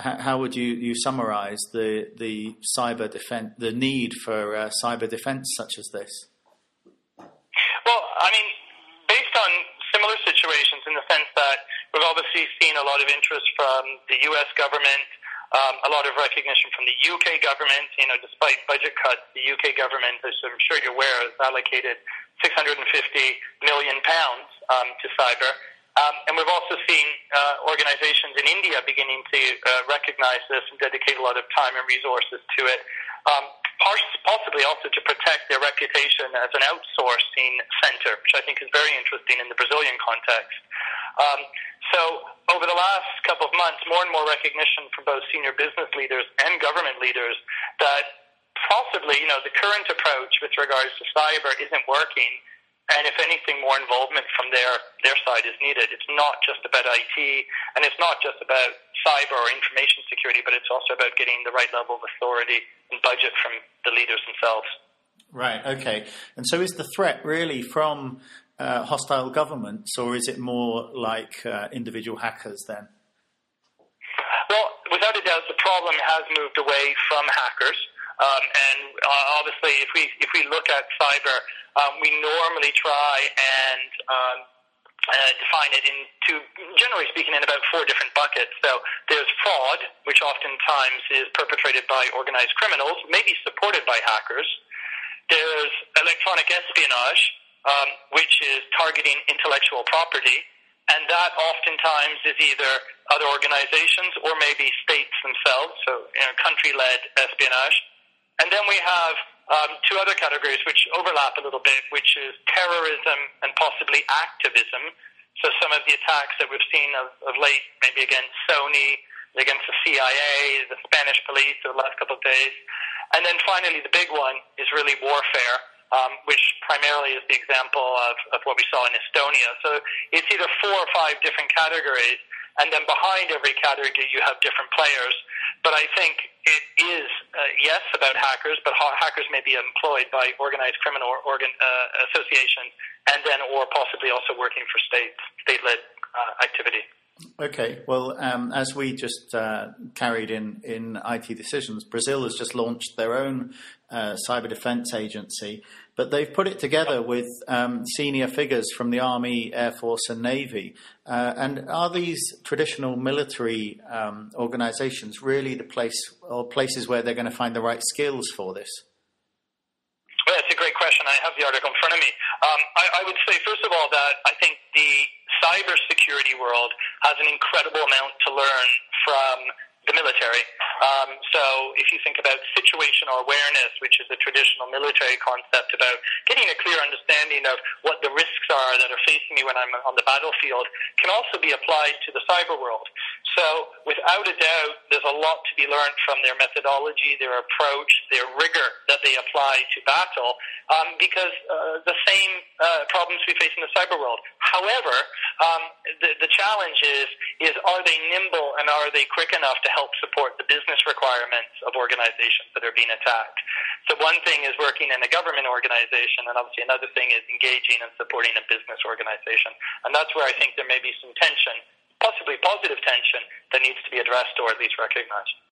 how would you summarize the cyber defense, the need for cyber defense such as this? Well, I mean, based on similar situations in the sense that we've obviously seen a lot of interest from the U.S. government, a lot of recognition from the UK government. Despite budget cuts, the UK government, as I'm sure you're aware, has allocated £650 million to cyber. And we've also seen organizations in India beginning to recognize this and dedicate a lot of time and resources to it, possibly also to protect their reputation as an outsourcing center, which I think is very interesting in the Brazilian context. So over the last couple of months, more and more recognition from both senior business leaders and government leaders that possibly, the current approach with regards to cyber isn't working. And if anything, more involvement from their side is needed. It's not just about IT, and it's not just about cyber or information security, but it's also about getting the right level of authority and budget from the leaders themselves. Right, okay. And so is the threat really from hostile governments, or is it more like individual hackers then? Well, without a doubt, the problem has moved away from hackers. And obviously, if we look at cyber, we normally try and define it into, generally speaking, in about 4 different buckets. So there's fraud, which oftentimes is perpetrated by organized criminals, maybe supported by hackers. There's electronic espionage, which is targeting intellectual property, and that oftentimes is either other organizations or maybe states themselves, so country-led espionage. And then we have 2 other categories which overlap a little bit, which is terrorism and possibly activism. So some of the attacks that we've seen of late, maybe against Sony, against the CIA, the Spanish police over the last couple of days. And then finally, the big one is really warfare, which primarily is the example of what we saw in Estonia. So it's either 4 or 5 different categories, and then behind every category you have different players. But I think it is, yes, about hackers, but hackers may be employed by organized criminal associations, and then or possibly also working for state-led activity. Okay, well, as we just carried in IT Decisions, Brazil has just launched their own cyber defense agency, but they've put it together with senior figures from the Army, Air Force and Navy. And are these traditional military organizations really the place or places where they're going to find the right skills for this? Well, that's a great question. I have the article in front of me. I would say, first of all, that I think the cybersecurity world has an incredible amount to learn from the military. So if you think about situational awareness, which is a traditional military concept about getting a clear understanding of what the risks are that are facing me when I'm on the battlefield, can also be applied to the cyber world. So without a doubt, there's a lot to be learned from their methodology, their approach, their rigor that they apply to battle, because the same problems we face in the cyber world. However, the challenge is are they nimble and are they quick enough to help support the business requirements of organizations that are being attacked? So one thing is working in a government organization, and obviously another thing is engaging and supporting a business organization. And that's where I think there may be some tension, possibly positive tension, that needs to be addressed or at least recognized.